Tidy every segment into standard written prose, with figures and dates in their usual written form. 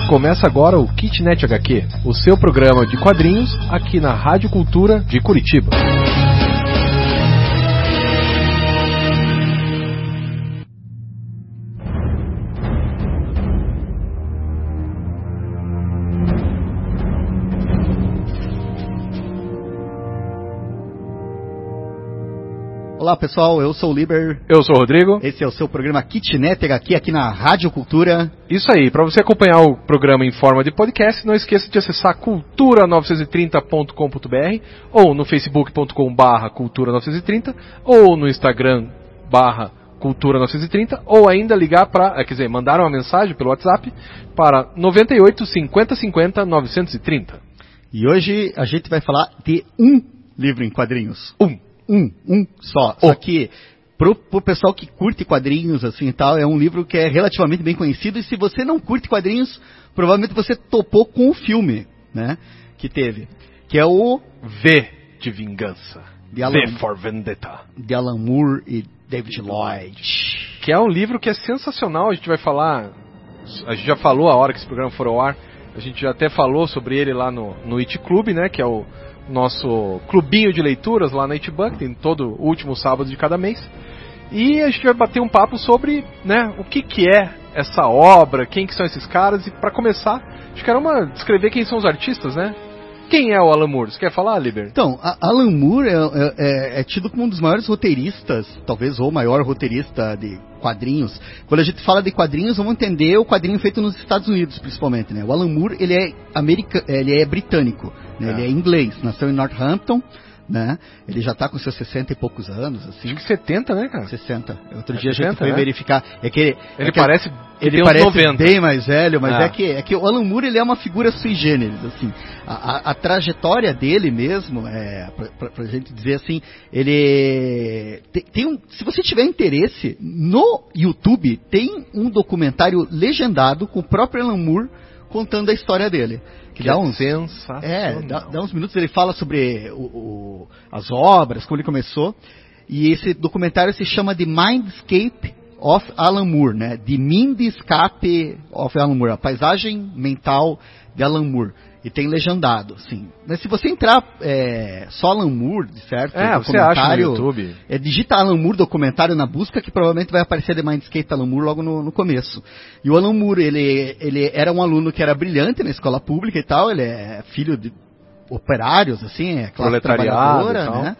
Começa agora o Kitnet HQ, o seu programa de quadrinhos aqui na Rádio Cultura de Curitiba. Olá pessoal, eu sou o Liber. Eu sou o Rodrigo. Esse é o seu programa Kitnet HQ aqui na Rádio Cultura. Isso aí, para você acompanhar o programa em forma de podcast, não esqueça de acessar cultura930.com.br ou no facebook.com/cultura930 ou no Instagram /cultura930 ou ainda ligar para, mandar uma mensagem pelo WhatsApp para 98 50 50 930. E hoje a gente vai falar de um livro em quadrinhos. Um só. Só que pro pessoal que curte quadrinhos assim e tal, é um livro que é relativamente bem conhecido, e se você não curte quadrinhos, provavelmente você topou com o filme, né, que teve, que é o V de Vingança, V for Vendetta, de Alan Moore e David Lloyd, que é um livro que é sensacional. A gente vai falar, a gente já falou a hora que esse programa for ao ar, a gente já até falou sobre ele lá no It Club, né, que é o nosso clubinho de leituras lá na Itbunk, tem todo último sábado de cada mês. E a gente vai bater um papo sobre, né, o que é essa obra, quem que são esses caras. E para começar, acho que era descrever quem são os artistas, né? Quem é o Alan Moore? Você quer falar, Liber? Então, Alan Moore é tido como um dos maiores roteiristas, talvez o maior roteirista de quadrinhos. Quando a gente fala de quadrinhos, vamos entender o quadrinho feito nos Estados Unidos, principalmente, né? O Alan Moore, ele é britânico, né? Ele é inglês, nasceu em Northampton, né? Ele já está com seus 60 e poucos anos, assim. Acho que 70, né, cara? 60. Outro dia 60, a gente foi verificar. Ele parece parece 90. Bem mais velho, mas é que o Alan Moore, ele é uma figura sui generis, assim. A trajetória dele mesmo, pra gente dizer assim, ele se você tiver interesse, no YouTube tem um documentário legendado com o próprio Alan Moore contando a história dele. Que dá sensacional. Dá uns minutos, ele fala sobre as obras, como ele começou. E esse documentário se chama The Mindscape of Alan Moore, né? The Mindscape of Alan Moore, a paisagem mental de Alan Moore. E tem legendado, sim. Mas se você entrar só Alan Moore, certo? Você acha no YouTube. Digita Alan Moore documentário na busca, que provavelmente vai aparecer The Mindscape Alan Moore logo no começo. E o Alan Moore, ele era um aluno que era brilhante na escola pública e tal, ele é filho de operários, assim, classe trabalhadora, né?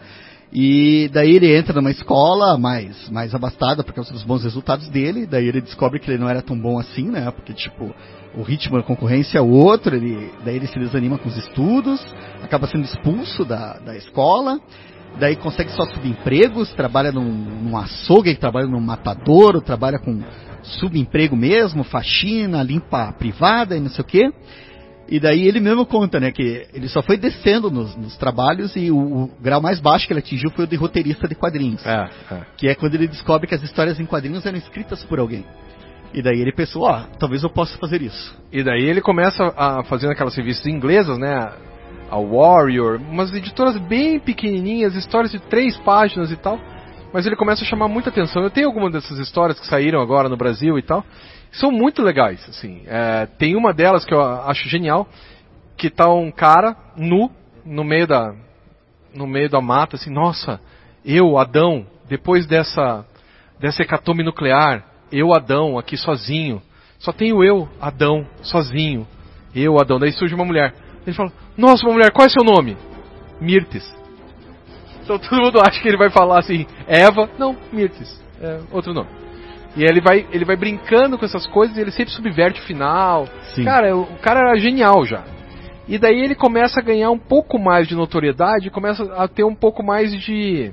E daí ele entra numa escola mais abastada por causa dos bons resultados dele. Daí ele descobre que ele não era tão bom assim, né? Porque, tipo, o ritmo da concorrência é outro. Daí ele se desanima com os estudos, acaba sendo expulso da escola. Daí consegue só subempregos, trabalha num açougue, trabalha num matadouro, trabalha com subemprego mesmo, faxina, limpa privada e não sei o quê. E daí ele mesmo conta, né, que ele só foi descendo nos trabalhos, e o grau mais baixo que ele atingiu foi o de roteirista de quadrinhos. Que é quando ele descobre que as histórias em quadrinhos eram escritas por alguém. E daí ele pensou, talvez eu possa fazer isso. E daí ele começa a fazer aquelas revistas inglesas, né, a Warrior, umas editoras bem pequenininhas, histórias de 3 páginas e tal. Mas ele começa a chamar muita atenção. Eu tenho algumas dessas histórias que saíram agora no Brasil e tal. São muito legais, assim. Tem uma delas que eu acho genial, que tá um cara nu no meio da mata, assim, nossa, eu, Adão, depois dessa hecatombe nuclear, eu, Adão, aqui sozinho, só tenho eu, Adão, sozinho, eu, Adão. Daí surge uma mulher. Ele fala, nossa, uma mulher, qual é seu nome? Mirtes. Então todo mundo acha que ele vai falar assim, Eva, não, Mirtes, é outro nome. E ele vai brincando com essas coisas, e ele sempre subverte o final. Sim. Cara, o cara era genial já. E daí ele começa a ganhar um pouco mais de notoriedade, começa a ter um pouco mais de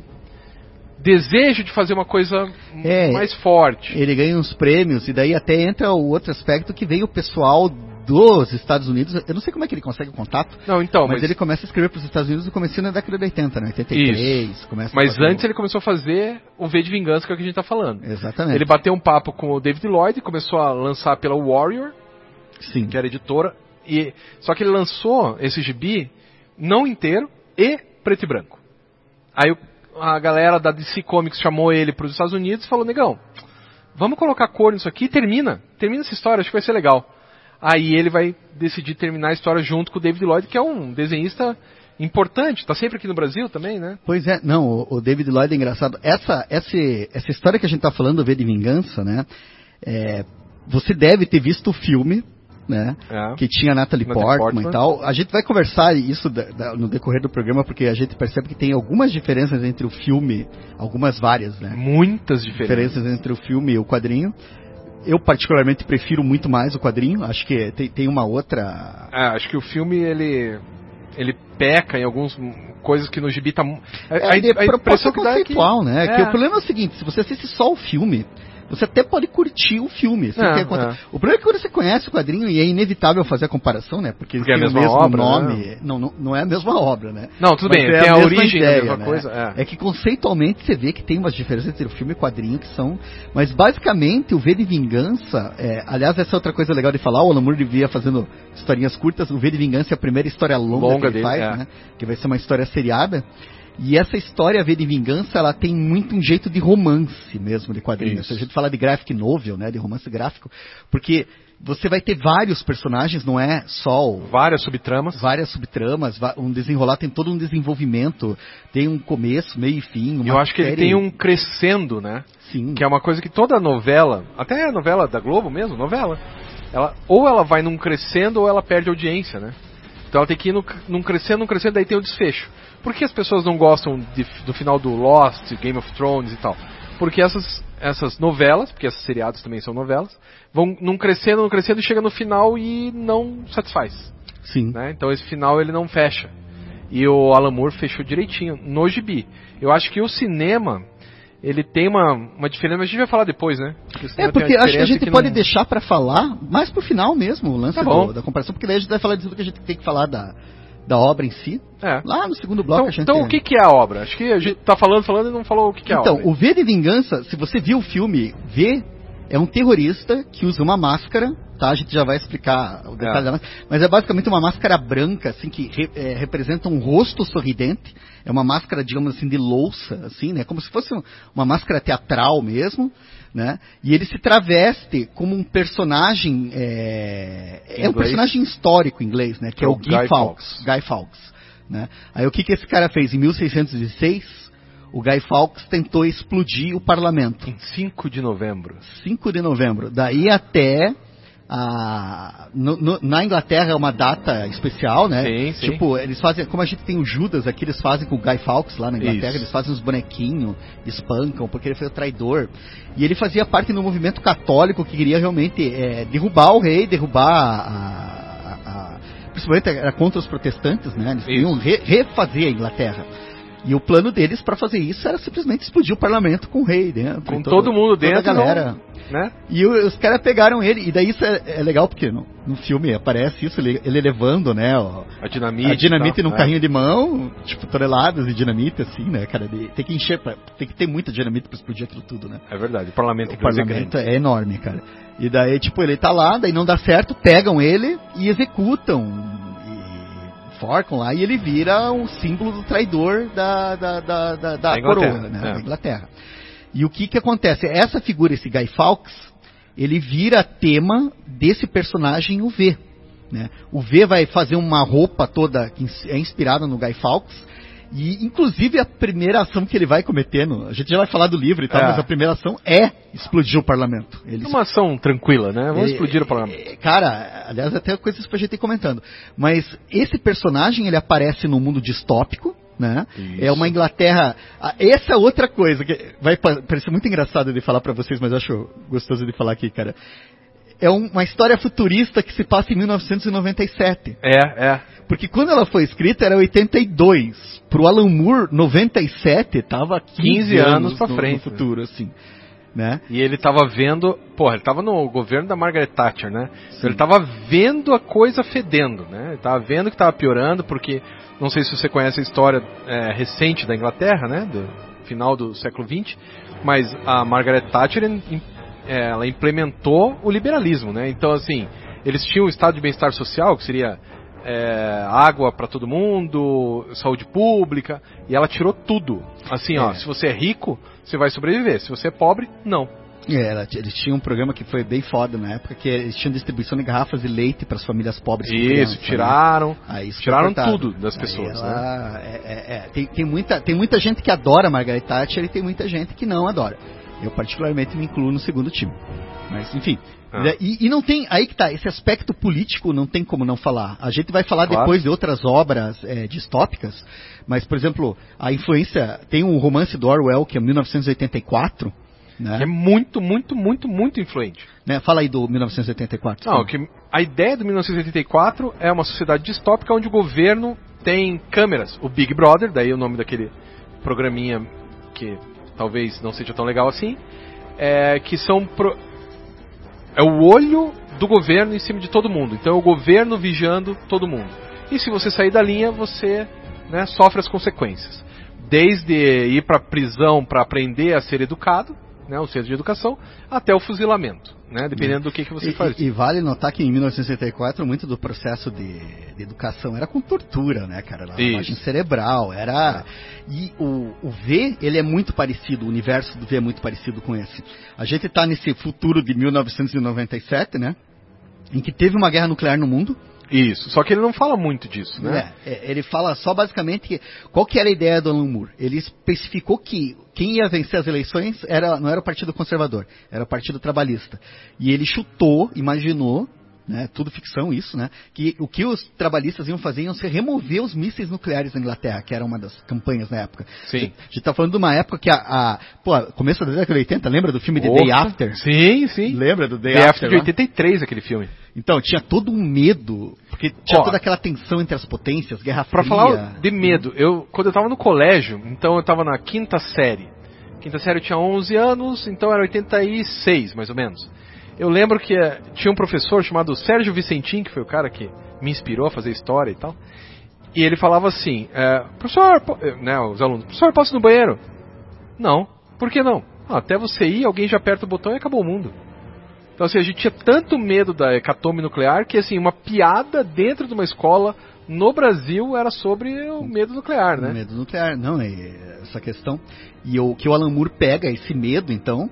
desejo de fazer uma coisa mais forte. Ele ganha uns prêmios, e daí até entra o outro aspecto, que veio o pessoal dos Estados Unidos. Eu não sei como é que ele consegue o contato. Não, então, mas ele começa a escrever para os Estados Unidos no começo da década de 80, né? 83. Isso. Mas antes ele começou a fazer o V de Vingança, que é o que a gente está falando. Exatamente. Ele bateu um papo com o David Lloyd, começou a lançar pela Warrior, sim, que era editora. Só que ele lançou esse gibi não inteiro e preto e branco. Aí a galera da DC Comics chamou ele para os Estados Unidos e falou, negão, vamos colocar cor nisso aqui e termina essa história, acho que vai ser legal. aí ele vai decidir terminar a história junto com o David Lloyd, que é um desenhista importante, tá sempre aqui no Brasil também, né? Pois é, não, o David Lloyd é engraçado. Essa história que a gente tá falando, o V de Vingança, né? Você deve ter visto o filme, né? Que tinha Natalie Portman e tal. A gente vai conversar isso no decorrer do programa, porque a gente percebe que tem algumas diferenças entre o filme, algumas várias, né? Muitas diferenças entre o filme e o quadrinho. Eu particularmente prefiro muito mais o quadrinho, acho que tem uma outra... acho que o filme, ele peca em algumas coisas que no gibi tá... A impressão que dá é conceitual, né? Que o problema é o seguinte, se você assiste só o filme, você até pode curtir o filme. O problema é que quando você conhece o quadrinho, e é inevitável fazer a comparação, né? Porque tem o mesmo obra, nome. Né? Não é a mesma obra, né? Não, tudo bem, tem a origem ideia, da mesma né? coisa. É que conceitualmente você vê que tem umas diferenças entre o filme e o quadrinho que são... Mas basicamente o V de Vingança... aliás, essa é outra coisa legal de falar, o Alan Moore devia fazendo historinhas curtas. O V de Vingança é a primeira história longa que ele faz, né? Que vai ser uma história seriada. E essa história V de Vingança, ela tem muito um jeito de romance mesmo, de quadrinhos. Se a gente fala de graphic novel, né, de romance gráfico, porque você vai ter vários personagens, não é só... Várias subtramas, um desenrolar, tem todo um desenvolvimento, tem um começo, meio e fim. Eu acho que ele tem um crescendo, né? Sim. Que é uma coisa que toda novela, até a novela da Globo mesmo, ou ela vai num crescendo ou ela perde audiência, né? Então ela tem que ir num crescendo, daí tem o desfecho. Por que as pessoas não gostam do final do Lost, Game of Thrones e tal? Porque essas novelas, porque esses seriados também são novelas, vão num crescendo e chega no final e não satisfaz. Sim. Né? Então esse final ele não fecha. E o Alan Moore fechou direitinho no gibi. Eu acho que o cinema... Ele tem uma diferença, mas a gente vai falar depois, né? Porque acho que a gente pode deixar pra falar mais pro final mesmo, o lance da comparação, porque daí a gente vai falar de tudo que a gente tem que falar da obra em si. Lá no segundo bloco a gente... Então o que é a obra? Acho que a gente tá falando e não falou o que é a obra. Então, o V de Vingança, se você viu o filme, V é um terrorista que usa uma máscara, tá? A gente já vai explicar o detalhe da máscara, mas é basicamente uma máscara branca, assim, que representa um rosto sorridente. É uma máscara, digamos assim, de louça, assim, né? Como se fosse uma máscara teatral mesmo, né? E ele se traveste como um personagem... É um personagem histórico inglês, né? Que é o Guy Fawkes. Né? Aí o que esse cara fez? Em 1606, o Guy Fawkes tentou explodir o parlamento. Em 5 de novembro. 5 de novembro. Daí até... na Inglaterra é uma data especial, né? Sim. Tipo, eles fazem, como a gente tem o Judas aqui, eles fazem com o Guy Fawkes lá na Inglaterra, eles fazem uns bonequinhos, espancam, porque ele foi o traidor. E ele fazia parte do movimento católico que queria realmente derrubar o rei, principalmente era contra os protestantes, né? Eles queriam refazer a Inglaterra. E o plano deles para fazer isso era simplesmente explodir o parlamento com o rei dentro. Com todo mundo dentro. Toda a galera. Né? E os caras pegaram ele, e daí isso é legal porque no filme aparece isso, ele levando, né, a dinamite num carrinho de mão, tipo, toneladas de dinamite, assim, né, cara, tem que encher, tem que ter muita dinamite pra explodir aquilo tudo, né. É verdade, o parlamento é enorme, cara. E daí, tipo, ele tá lá, daí não dá certo, pegam ele e executam, e forcam lá, e ele vira um símbolo do traidor da coroa, né, da Inglaterra. E o que acontece? Essa figura, esse Guy Fawkes, ele vira tema desse personagem, o V. Né? O V vai fazer uma roupa toda que é inspirada no Guy Fawkes, e inclusive a primeira ação que ele vai cometendo, a gente já vai falar do livro e tal, mas a primeira ação é explodir o parlamento. Uma ação tranquila, né? Vamos explodir o parlamento. Cara, aliás, até coisas pra gente ir comentando. Mas esse personagem, ele aparece num mundo distópico, né? É uma Inglaterra... Essa é outra coisa que vai parecer muito engraçado de falar pra vocês, mas eu acho gostoso de falar aqui, cara. É uma história futurista que se passa em 1997. Porque quando ela foi escrita era 82. Pro Alan Moore, 97 tava 15 anos pra frente, no futuro, assim. Né? E ele tava vendo... ele tava no governo da Margaret Thatcher, né? Então ele tava vendo a coisa fedendo, né? Ele tava vendo que tava piorando, porque... Não sei se você conhece a história recente da Inglaterra, né? Do final do século XX. Mas a Margaret Thatcher, ela implementou o liberalismo, né? Então, assim, eles tinham o estado de bem-estar social, que seria água para todo mundo, saúde pública, e ela tirou tudo. Assim, se você é rico, você vai sobreviver. Se você é pobre, não. Eles tinham um programa que foi bem foda na época, que eles tinham distribuição de garrafas de leite para as famílias pobres. Isso, tiraram. Né? Tiraram tudo das pessoas. Tem muita gente que adora Margaret Thatcher e tem muita gente que não adora. Eu particularmente me incluo no segundo time. Mas, enfim. E não tem, aí que tá, esse aspecto político não tem como não falar. A gente vai falar depois de outras obras distópicas, mas, por exemplo, a influência, tem um romance do Orwell, que é 1984, né? Que é muito, muito, muito, muito influente. Né? Fala aí do 1984. Não, que a ideia do 1984 é uma sociedade distópica onde o governo tem câmeras, o Big Brother, daí o nome daquele programinha que talvez não seja tão legal assim, que são é o olho do governo em cima de todo mundo. Então é o governo vigiando todo mundo. E se você sair da linha, você, né, sofre as consequências. Desde ir para prisão para aprender a ser educado, né, o centro de educação, até o fuzilamento, né, dependendo do que você faz. E vale notar que em 1964 muito do processo de educação era com tortura, né, cara? Lavagem cerebral, era... E o V, ele é muito parecido, o universo do V é muito parecido com esse. A gente está nesse futuro de 1997, né, em que teve uma guerra nuclear no mundo. Isso, só que ele não fala muito disso, né? Ele fala só basicamente qual que era a ideia do Alan Moore. Ele especificou que quem ia vencer as eleições não era o Partido Conservador, era o Partido Trabalhista. E ele chutou, imaginou, né, tudo ficção isso, né, que o que os trabalhistas iam fazer iam ser remover os mísseis nucleares da Inglaterra, que era uma das campanhas na época. Sim. A gente está falando de uma época que começo da década de 80, lembra do filme The Day After? Sim, sim. Lembra do Day After de 83, aquele filme. Então, tinha todo um medo, porque tinha toda aquela tensão entre as potências, Guerra Fria. Pra falar de medo, quando eu tava no colégio, então eu tava na quinta série. Quinta série eu tinha 11 anos, então era 86, mais ou menos. Eu lembro que tinha um professor chamado Sérgio Vicentim, que foi o cara que me inspirou a fazer história e tal. E ele falava assim, professor, né, os alunos, professor, posso ir no banheiro? Não. Por que não? Até você ir, alguém já aperta o botão e acabou o mundo. Então, assim, a gente tinha tanto medo da hecatombe nuclear que, assim, uma piada dentro de uma escola no Brasil era sobre o medo nuclear, né? O medo nuclear, não, essa questão. E o que o Alan Moore pega, esse medo, então,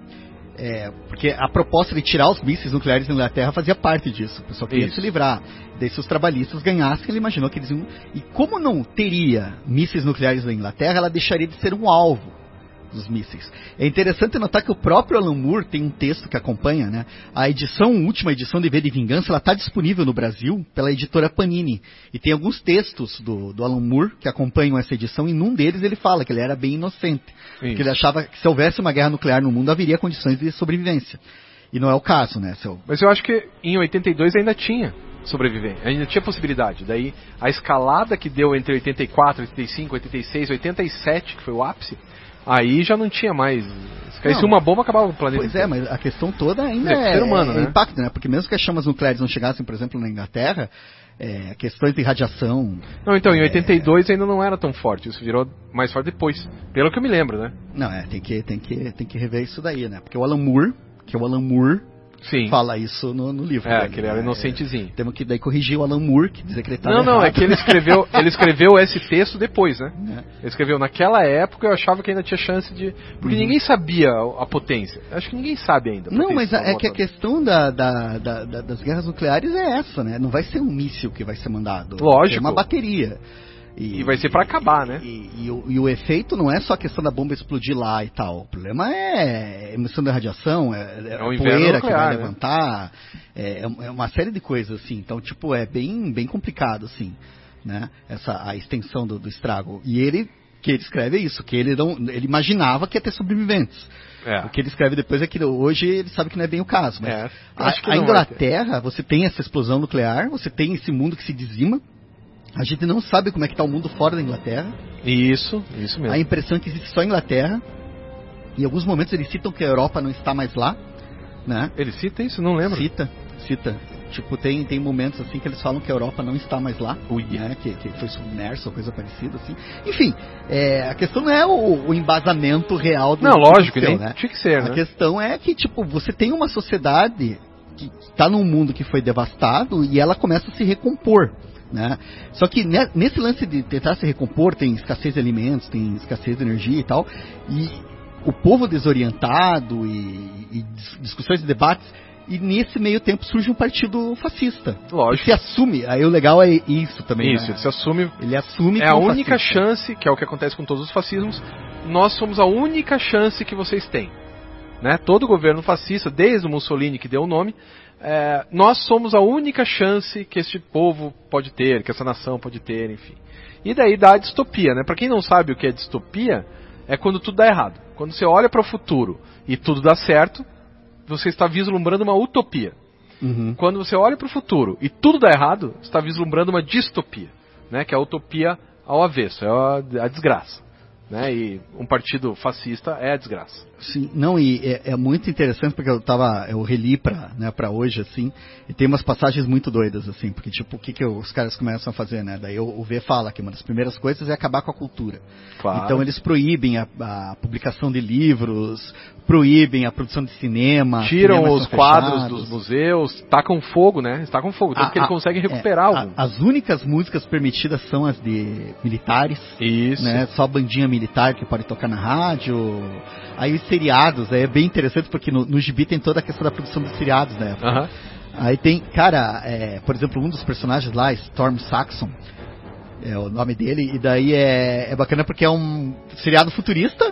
porque a proposta de tirar os mísseis nucleares da Inglaterra fazia parte disso. O pessoal queria se livrar. Daí, se os trabalhistas ganhassem, ele imaginou que eles iam... E como não teria mísseis nucleares da Inglaterra, ela deixaria de ser um alvo dos mísseis. É interessante notar que o próprio Alan Moore tem um texto que acompanha, né? A última edição de V de Vingança, ela está disponível no Brasil pela editora Panini. E tem alguns textos do Alan Moore que acompanham essa edição, e num deles ele fala que ele era bem inocente. Isso. Que ele achava que se houvesse uma guerra nuclear no mundo, haveria condições de sobrevivência. E não é o caso, né? Mas eu acho que em 82 ainda tinha sobreviver, ainda tinha possibilidade. Daí a escalada que deu entre 84, 85, 86, 87, que foi o ápice, aí já não tinha mais. Se caísse uma bomba, acabava o planeta. Pois inteiro. Mas a questão toda ainda é ser humano, né? Impacto, né? Porque mesmo que as chamas nucleares não chegassem, por exemplo, na Inglaterra, questões de radiação... Não, então, em 82 ainda não era tão forte. Isso virou mais forte depois. Pelo que eu me lembro, né? Não, tem que rever isso daí, né? Porque o Alan Moore, Sim. fala isso no livro. Que ele era inocentezinho. Temos que daí corrigir o Alan Moore, que dizer que ele estava errado. Não, é que ele escreveu esse texto depois, né? Ele escreveu naquela época, eu achava que ainda tinha chance de... Porque ninguém sabia a potência. Acho que ninguém sabe ainda. Não, mas é que a questão das guerras nucleares é essa, né? Não vai ser um míssil que vai ser mandado. Lógico. É uma bateria. E vai ser pra acabar, né? E o efeito não é só a questão da bomba explodir lá e tal. O problema é a emissão da radiação, é a poeira nuclear, que vai levantar, é uma série de coisas, assim. Então, tipo, é bem complicado, assim, né? A extensão do estrago. E ele escreve é isso, que ele imaginava que ia ter sobreviventes. O que ele escreve depois é que hoje ele sabe que não é bem o caso. Mas a Inglaterra, você tem essa explosão nuclear, você tem esse mundo que se dizima. A gente não sabe como é que está o mundo fora da Inglaterra. Isso mesmo. A impressão é que existe só a Inglaterra. Em alguns momentos eles citam que a Europa não está mais lá, né? Ele cita isso? Não lembro. Cita. Tipo, tem momentos assim que eles falam que a Europa não está mais lá, né? Que foi submersa ou coisa parecida, assim. Enfim, a questão não é o embasamento real do... Não, lógico, né? Tinha que ser, né? A questão é que, tipo, você tem uma sociedade que está num mundo que foi devastado e ela começa a se recompor. Né? Só que nesse lance de tentar se recompor, tem escassez de alimentos, tem escassez de energia e tal, e o povo desorientado e discussões e debates, e nesse meio tempo surge um partido fascista. Lógico. E se assume, aí o legal é isso também. Isso, né? ele se assume. Ele assume É que a um única fascista. chance, que é o que acontece com todos os fascismos, nós somos a única chance que vocês têm. Né? Todo governo fascista, desde o Mussolini que deu o nome, nós somos a única chance que este povo pode ter, que essa nação pode ter, enfim. E daí dá a distopia, né? Para quem não sabe o que é distopia, é quando tudo dá errado. Quando você olha para o futuro e tudo dá certo, você está vislumbrando uma utopia. Uhum. Quando você olha para o futuro e tudo dá errado, você está vislumbrando uma distopia, né? Que é a utopia ao avesso, é a desgraça. Né? E um partido fascista é a desgraça. Sim, não, e é muito interessante porque eu reli pra hoje, assim, e tem umas passagens muito doidas, assim, porque tipo, o que os caras começam a fazer, né? Daí o V fala que uma das primeiras coisas é acabar com a cultura. Claro. Então eles proíbem a publicação de livros, proíbem a produção de cinema. Tiram os quadros fechados. dos museus, tacam fogo, né? Eles tacam fogo, tanto que ele consegue recuperar algum. As únicas músicas permitidas são as de militares. Isso. Né? Só bandinha militar que pode tocar na rádio. Aí os seriados, é bem interessante porque no Gibi tem toda a questão da produção dos seriados, né? Uhum. Aí tem, cara, por exemplo, um dos personagens lá, Storm Saxon, é o nome dele, e daí é bacana porque é um seriado futurista.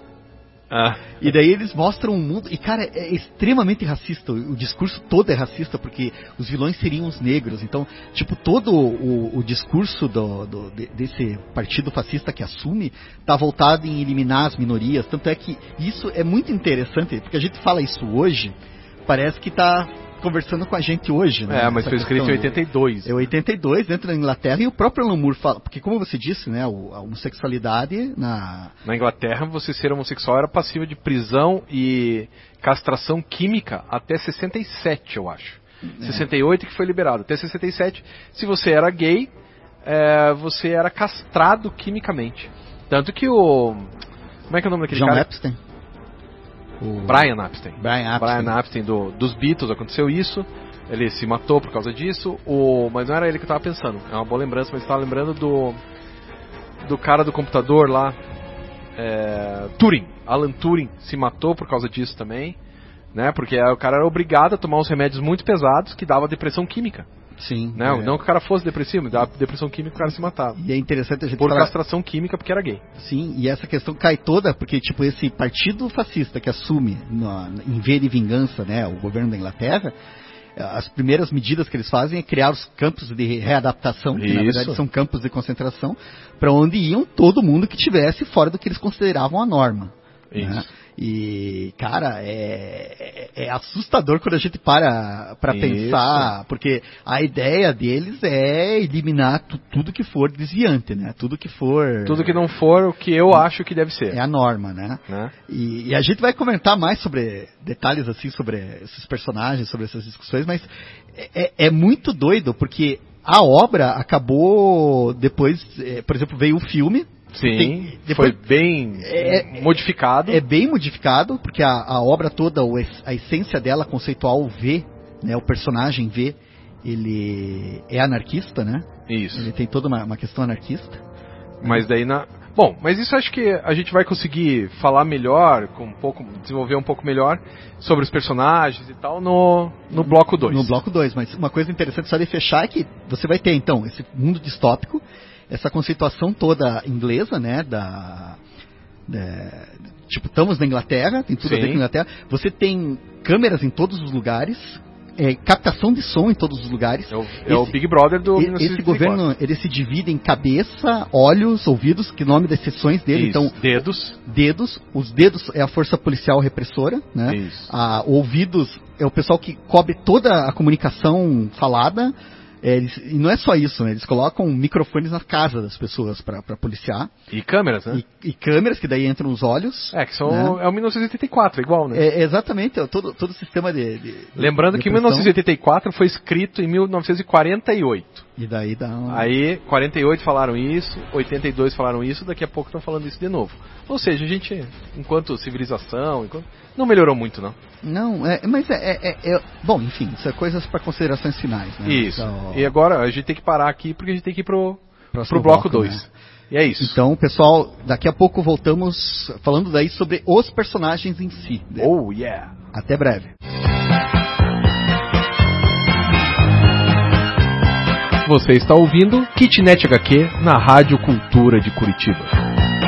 E daí eles mostram um mundo, e cara, é extremamente racista, o discurso todo é racista, porque os vilões seriam os negros, então, tipo, todo o discurso desse partido fascista que assume, tá voltado em eliminar as minorias, tanto é que isso é muito interessante, porque a gente fala isso hoje, parece que tá conversando com a gente hoje, né? Mas foi escrito em 82. É 82, dentro da Inglaterra, e o próprio Alan Moore fala, porque como você disse, né, a homossexualidade na Inglaterra, você ser homossexual era passível de prisão e castração química até 67, eu acho. 68 que foi liberado. Até 67, se você era gay, você era castrado quimicamente. Tanto que como é que é o nome daquele John cara? Epstein. Brian Epstein. Brian Epstein dos Beatles, aconteceu isso. Ele se matou por causa disso. Mas não era ele que eu estava pensando. É uma boa lembrança, mas eu estava lembrando do cara do computador lá. Turing. Alan Turing se matou por causa disso também. Né? Porque o cara era obrigado a tomar uns remédios muito pesados que dava depressão química. Sim. Não que o cara fosse depressivo, mas dava depressão química e o cara se matava. E é interessante a gente por falar... castração química porque era gay. Sim, e essa questão cai toda porque, tipo, esse partido fascista que assume em V de vingança, né, o governo da Inglaterra, as primeiras medidas que eles fazem é criar os campos de readaptação, que na verdade são campos de concentração, para onde iam todo mundo que estivesse fora do que eles consideravam a norma. Isso. Né? E, cara, é assustador quando a gente para pensar, porque a ideia deles é eliminar tudo que for desviante, né? Tudo que não for o que eu acho que deve ser. É a norma, né? E a gente vai comentar mais sobre detalhes assim, sobre esses personagens, sobre essas discussões, mas é muito doido, porque a obra acabou depois, por exemplo, veio o filme. Sim, depois, foi bem modificado. É bem modificado, porque a obra toda, a essência dela, conceitual, o V, né, o personagem V, ele é anarquista, né? Isso. Ele tem toda uma questão anarquista. Mas daí Bom, mas isso acho que a gente vai conseguir falar melhor, desenvolver um pouco melhor sobre os personagens e tal no bloco 2. No bloco 2, mas uma coisa interessante só de fechar é que você vai ter então esse mundo distópico, essa conceituação toda inglesa, né, tipo, estamos na Inglaterra, tem tudo a ver com a Inglaterra, você tem câmeras em todos os lugares, captação de som em todos os lugares. É o Big Brother do 1964. Esse governo, ele se divide em cabeça, olhos, ouvidos, que nome das seções dele. Isso. Então, dedos. Os dedos é a força policial repressora, né? Isso. Ouvidos é o pessoal que cobre toda a comunicação falada. E não é só isso, né? Eles colocam microfones na casa das pessoas para policiar. E câmeras, né? E câmeras que daí entram nos olhos. Que são, né? É o 1984, igual, né? Exatamente, todo o sistema de Lembrando que 1984 foi escrito em 1948. E daí dá Aí, 48 falaram isso, 82 falaram isso, daqui a pouco estão falando isso de novo. Ou seja, a gente, enquanto civilização, não melhorou muito, não. Não, mas bom, enfim, isso é coisas para considerações finais, né? Isso. Então... E agora a gente tem que parar aqui porque a gente tem que ir pro próximo bloco 2. Né? E é isso. Então, pessoal, daqui a pouco voltamos falando daí sobre os personagens em si. Né? Oh, yeah! Até breve. Você está ouvindo Kitnet HQ na Rádio Cultura de Curitiba.